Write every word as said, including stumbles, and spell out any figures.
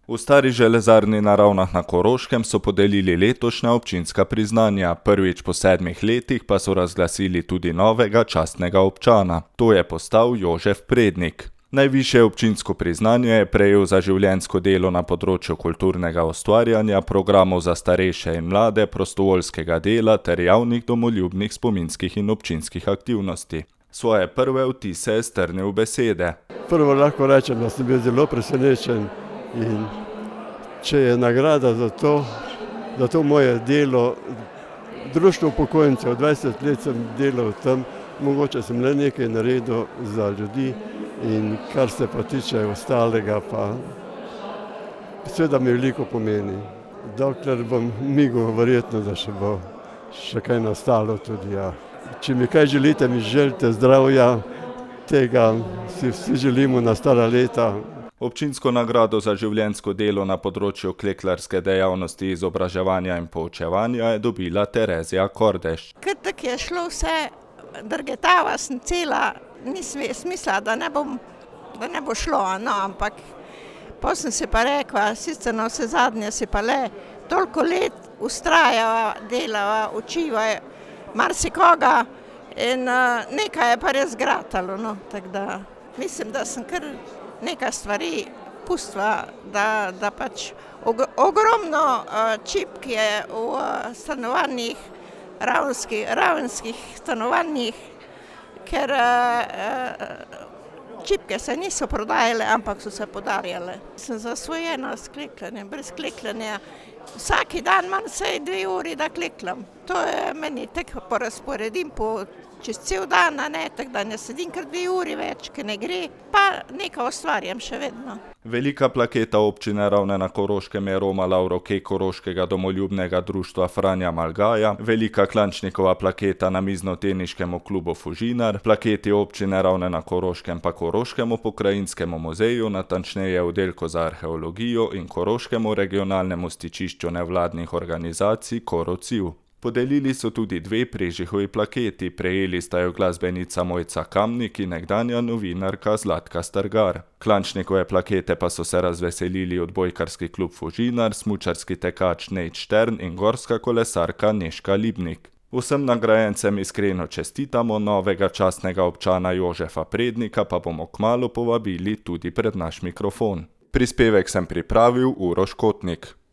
V Stari železarni na Ravnah na Koroškem so podelili letošnja občinska priznanja, prvič po sedmih letih pa so razglasili tudi novega častnega občana. To je postal Jožef Prednik. Najvišje občinsko priznanje je prejel za življenjsko delo na področju kulturnega ustvarjanja, programov za starejše in mlade, prostovoljskega dela ter javnih domoljubnih spominskih in občinskih aktivnosti. Svoje prve vtise je strnil v besede. Prvo lahko rečem, da sem bil zelo presenečen in če je nagrada za to, za to moje delo, društvo upokojencev, dvajset let sem delal tam, mogoče sem le nekaj naredil za ljudi in kar se pa tiče ostalega, pa seveda mi veliko pomeni. Dokler bom migal, verjetno, da še bo še kaj nastalo tudi, ja. Če mi kaj želite, mi želite zdravja, tega si vsi želimo na stara leta. Občinsko nagrado za življenjsko delo na področju klekljarske dejavnosti, izobraževanja in poučevanja je dobila Terezija Kordež. Ker tako je šlo vse, drgetava sem cela, nisem mislila, da ne bom, da ne bo šlo, no, ampak potem sem si pa rekla, sicer na vse zadnje si pa le toliko let vztrajava, delava, učiva marsikoga in uh, nekaj je pa res gratalo, no, tako da mislim, da sem kar nekaj stvari pustila, da, da pač og, ogromno uh, čipk je v uh, stanovanjih, ravenskih, ravenskih stanovanjih, ker uh, čipke se niso prodajale, ampak so se podarjale. Sem zasvojena s klekljanjem, brez klekljanja. Vsaki dan imam vsaj dve uri, da klekljam. To je meni tako porazporedim po čez cel dan, a ne, tako da ne sedim kar dve uri več, ker ne gre, pa nekaj ustvarjam še vedno. Velika plaketa občine Ravne na Koroškem je romala v roke Koroškega domoljubnega društva Franja Malgaja, velika Klančnikova plaketa namiznoteniškemu klubu Fužinar, plaketi občine Ravne na Koroškem pa Koroškemu pokrajinskemu muzeju, natančneje oddelku za arheologijo in Koroškemu regionalnemu stičišču nevladnih organizacij Korociv. Podelili so tudi dve Prežihovi plaketi, prejeli sta jo glasbenica Mojca Kamnik in nekdanja novinarka Zlatka Strgar. Klančnikove plakete pa so se razveselili odbojkarski klub Fužinar, smučarski tekač Nejc Štern in gorska kolesarka Nežka Libnik. Vsem nagrajencem iskreno čestitamo, novega častnega občana Jožefa Prednika pa bomo kmalu povabili tudi pred naš mikrofon. Prispevek sem pripravil Uroš Kotnik.